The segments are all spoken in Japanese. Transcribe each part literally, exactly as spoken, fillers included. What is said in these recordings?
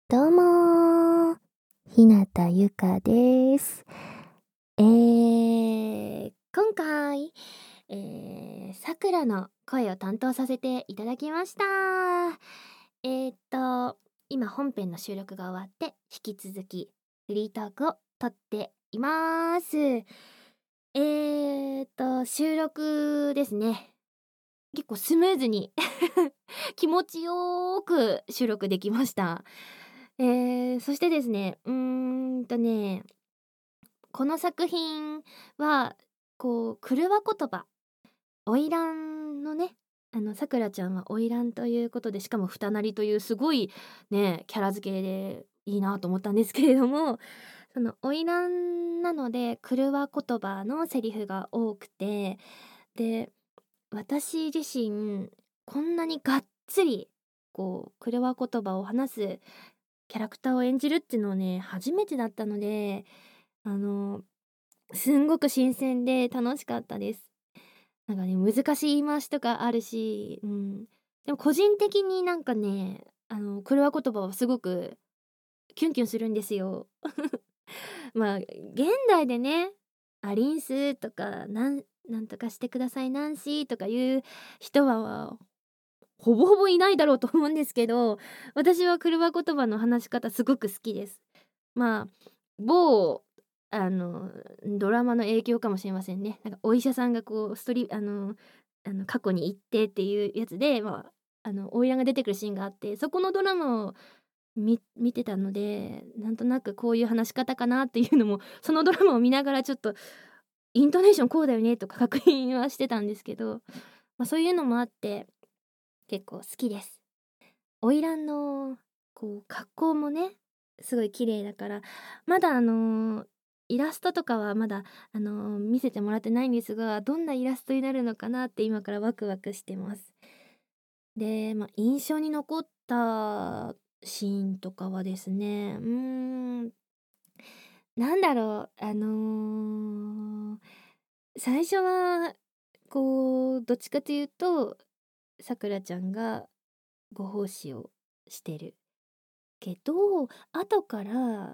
どうもー、ひなたゆかです。えー、今回、えー、さくらの声を担当させていただきました。えーっと、今本編の収録が終わって、引き続きフリートークを撮っています。えーっと、収録ですね。結構スムーズに気持ちよーく収録できました。えー、そしてですね、うーんとね、この作品は、こう、狂わ言葉、花魁のね、あの、さくらちゃんは花魁ということで、しかも二なりというすごいね、キャラ付けでいいなと思ったんですけれども、その花魁なので、狂わ言葉のセリフが多くて、で、私自身、こんなにがっつり、こう、狂わ言葉を話すキャラクターを演じるっていうのはね、初めてだったので、あの、すんごく新鮮で楽しかったです。なんかね、難しい言い回しとかあるし、うん。でも個人的になんかね、あの、狂わ言葉はすごくキュンキュンするんですよ。まあ、現代でね、アリンスとか、なんなんとかしてくださいナンシーとかいう人はほぼほぼいないだろうと思うんですけど、私は車言葉の話し方すごく好きです。まあ、某、あの、ドラマの影響かもしれませんね。なんかお医者さんがこうストリあのあの過去に行ってっていうやつで、まあ、あの花魁が出てくるシーンがあって、そこのドラマをみ見てたので、なんとなくこういう話し方かなっていうのも、そのドラマを見ながらちょっとイントネーションこうだよねとか確認はしてたんですけど、まあ、そういうのもあって結構好きです。花魁のこう格好もね、すごい綺麗だから、まだあの、イラストとかはまだあの、見せてもらってないんですが、どんなイラストになるのかなって今からワクワクしてます。で、ま、印象に残ったシーンとかはですね、うーん、なんだろう、あの、最初はこう、どっちかというと、さくらちゃんがご奉仕をしてる。けど、後から、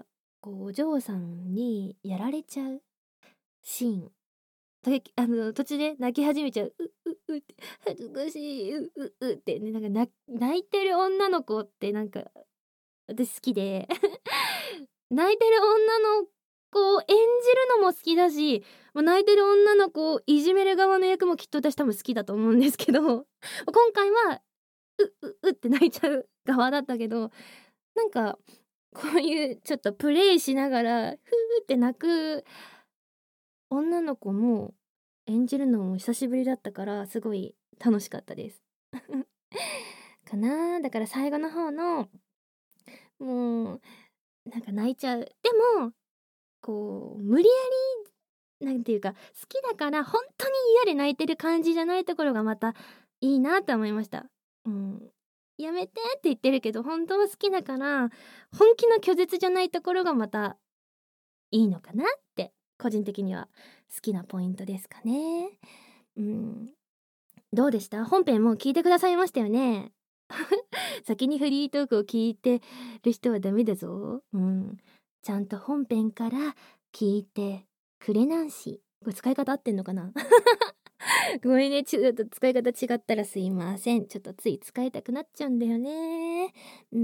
こう、お嬢さんにやられちゃうシーン。で、あの、途中で泣き始めちゃう。う、う、うって、恥ずかしい、う、う、うってね、なんか、な泣いてる女の子ってなんか、私好きで、泣いてる女の子を演じるのも好きだし、ま、泣いてる女の子をいじめる側の役もきっと私多分好きだと思うんですけど、今回は、う、う、うって泣いちゃう側だったけど、なんかこういうちょっとプレイしながら、ふーって泣く女の子も演じるのも久しぶりだったから、すごい楽しかったです。かな。だから最後の方の、もう、なんか泣いちゃう。でも、こう、無理やり、なんていうか、好きだからほんとに嫌で泣いてる感じじゃないところがまたいいなと思いました。うん。やめてって言ってるけど、本当は好きだから、本気の拒絶じゃないところがまたいいのかなって個人的には好きなポイントですかね。うん。どうでした？本編もう聞いてくださいましたよね？先にフリートークを聞いてる人はダメだぞ。うん。ちゃんと本編から聞いてくれなんし。これ使い方合ってんのかな？ごめんね、ちょっと使い方違ったらすいません。ちょっとつい使いたくなっちゃうんだよね。うん、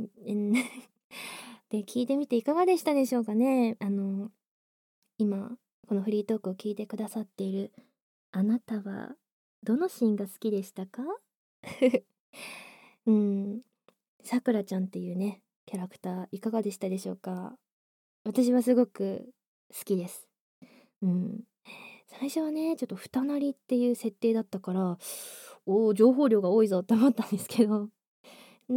うん。で、聞いてみていかがでしたでしょうかね？あの今このフリートークを聞いてくださっているあなたはどのシーンが好きでしたか？うん、さくらちゃんっていうね、キャラクターいかがでしたでしょうか？私はすごく好きです。うん。最初はね、ちょっと二なりっていう設定だったから、おお、情報量が多いぞって思ったんですけど、うん、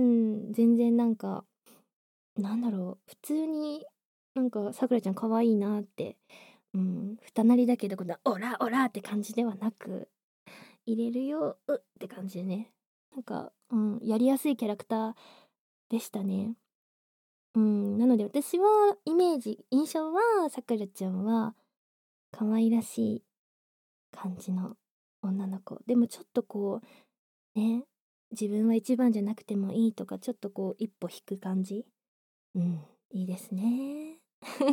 全然なんか、なんだろう、普通になんかさくらちゃん可愛いなって、うん、二なりだけど、こんなオラオラって感じではなく、入れるよ、うって感じでね。なんか、うん、やりやすいキャラクターでしたね。うん、なので私はイメージ、印象はさくらちゃんは可愛らしい感じの女の子。でもちょっとこう、ね、自分は一番じゃなくてもいいとか、ちょっとこう一歩引く感じ。 うん、いいですね。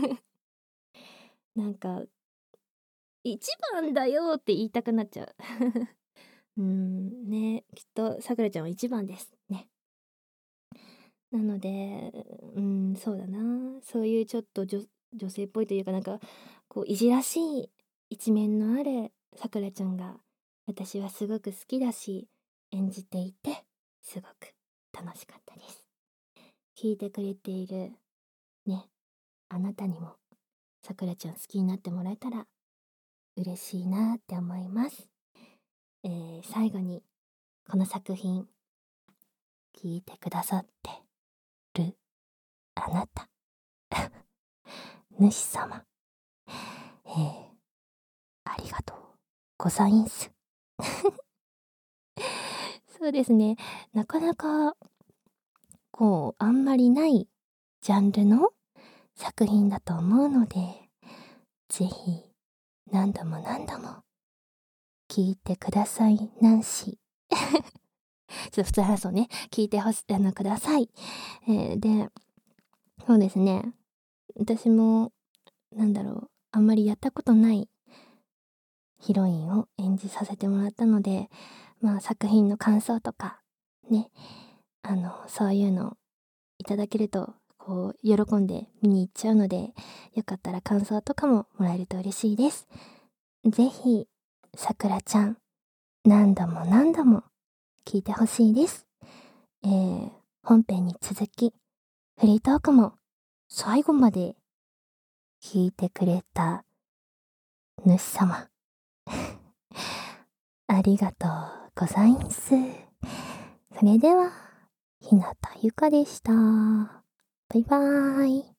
なんか、一番だよって言いたくなっちゃう。うーん、ね、きっとさくらちゃんは一番です。ね。なので、うん、そうだな。そういうちょっとじょ女性っぽいというか、なんか、こう、いじらしい一面のあるさくらちゃんが、私はすごく好きだし、演じていて、すごく楽しかったです。聞いてくれている、ね、あなたにも、さくらちゃん好きになってもらえたら嬉しいなって思います。えー、最後に、この作品、聞いてくださってるあなた、主様、えー、ありがとうございんす。そうですね。なかなか、こう、あんまりないジャンルの作品だと思うので、ぜひ、何度も何度も、聞いてくださいなんし。ちょっと普通話そうね。聞いてほし、あの、ください。えー、で、そうですね。私も、なんだろう、あんまりやったことないヒロインを演じさせてもらったので、まあ作品の感想とか、ね、あの、そういうのいただけると、こう、喜んで見に行っちゃうので、よかったら感想とかももらえると嬉しいです。ぜひ、さくらちゃん、何度も何度も聞いてほしいです。えー、本編に続き、フリートークも最後まで聞いてくれた主様。ありがとうございます。それでは、ひなたゆかでした。バイバーイ。